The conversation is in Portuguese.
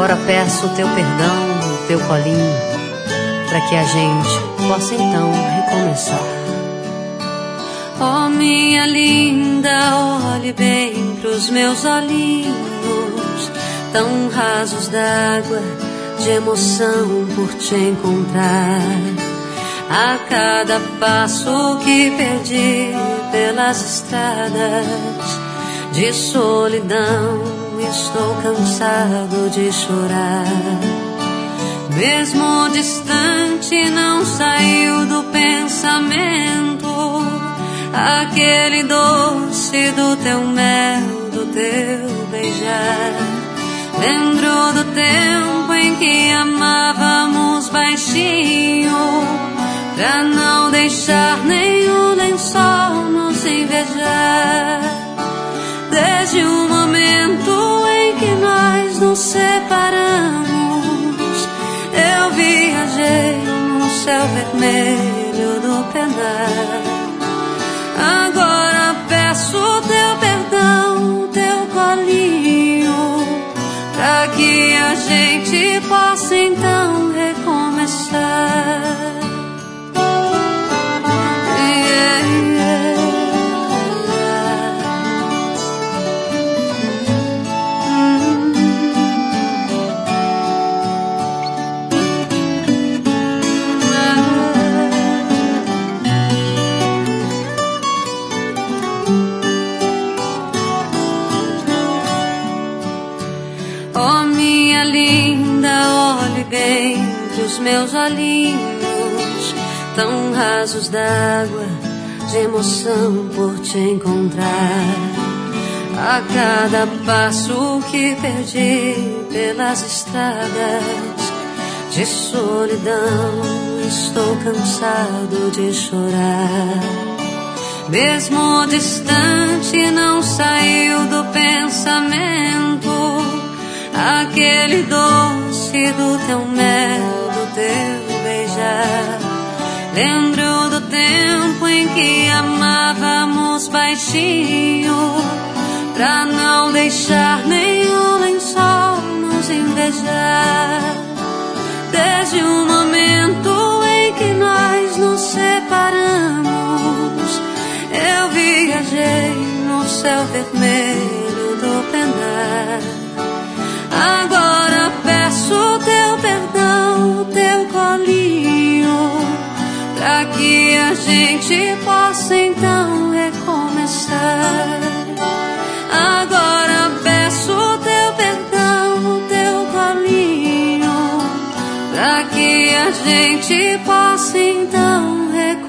Agora peço o teu perdão, o teu colinho, pra que a gente possa então recomeçar. Oh, minha linda, olhe bem pros meus olhinhos, tão rasos d'água, de emoção por te encontrar. A cada passo que perdi pelas estradas de solidão, estou cansado de chorar. Mesmo distante, não saiu do pensamento aquele doce do teu mel, do teu beijar. Lembro do tempo em que amávamos baixinho, pra não deixar nenhum lençol nos invejar. Desde o momento em que nós nos separamos, eu viajei no céu vermelho do penar. Agora peço teu perdão, teu colinho, pra que a gente possa então recomeçar. Oh, minha linda, olhe bem pros meus olhinhos, tão rasos d'água, de emoção por te encontrar. A cada passo que perdi pelas estradas de solidão, estou cansado de chorar. Mesmo distante, não saiu do pensamento aquele doce do teu mel, do teu beijar. Lembro do tempo em que amávamos baixinho, pra não deixar nenhum lençol nos invejar. Desde o momento em que nós nos separamos, eu viajei no céu vermelho do penar. Agora peço teu perdão, teu colinho, pra que a gente possa então recomeçar. Agora peço teu perdão, teu colinho, pra que a gente possa então recomeçar.